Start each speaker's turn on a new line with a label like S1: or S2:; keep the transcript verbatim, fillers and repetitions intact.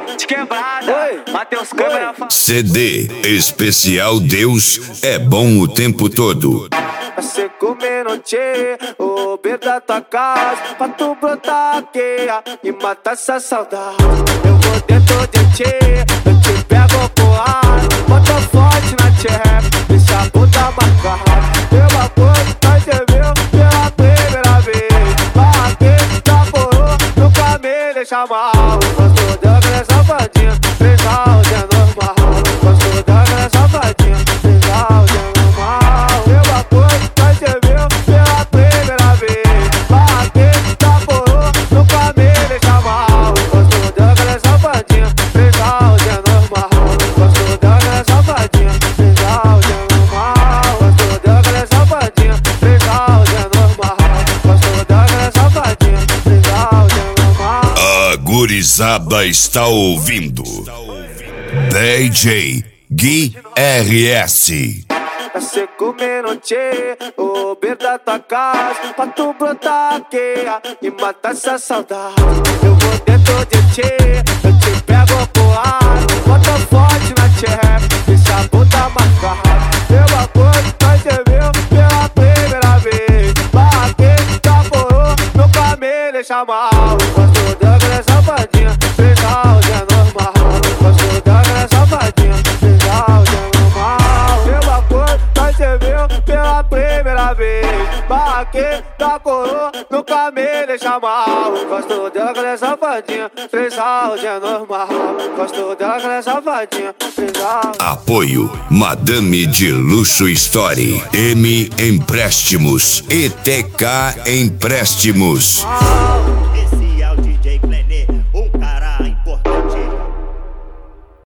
S1: de quebrada. Mateus câmera.
S2: C D especial Deus é bom o tempo todo.
S3: Você comendo tchê, o beiro da tua casa, pra tu brotar aqui e matar essa saudade. Eu vou dentro de tchê, eu te pego pro ar, bota forte na tcheca, deixa a puta marcada. Pela coisa, nós se viu pela primeira vez. Aqui, tá porô, nunca me deixa mal. Gosto da velha safadinha, fez áudio é normal. Gosto da velha safadinha, fez áudio é normal. Pela coisa, nós se viu pela primeira vez. Aqui, tá porô, nunca me deixa mal. Gosto da velha safadinha, fez áudio é normal. Gosto da velha safadinha, fez áudio é normal. Gosto da velha safadinha, fez áudio é normal. Gosto da velha safadinha, fez áudio é normal.
S2: A gurizada está ouvindo D J Gui R S.
S3: Você comendo tchê, o beiro da tua casa, pra tu brotar aqui e matar essa saudade. Eu vou dentro de tchê, eu te pego pro ar, bota forte na tcheca, deixa a puta marcada. Pela coisa, nós se viu pela primeira vez. Aqui, tá porô, nunca me deixa mal. Gosto da velha safadinha, fez áudio é normal. Gosto da velha safadinha, fez áudio é normal. Pela coisa, nós se viu pela primeira vez. Aqui, tá coroa, nunca me deixa mal. Gosto da velha safadinha, fez áudio é normal. Gosto da velha safadinha, fez áudio.
S2: Apoio Madame de Luxo Story, M Empréstimos, E T K Empréstimos.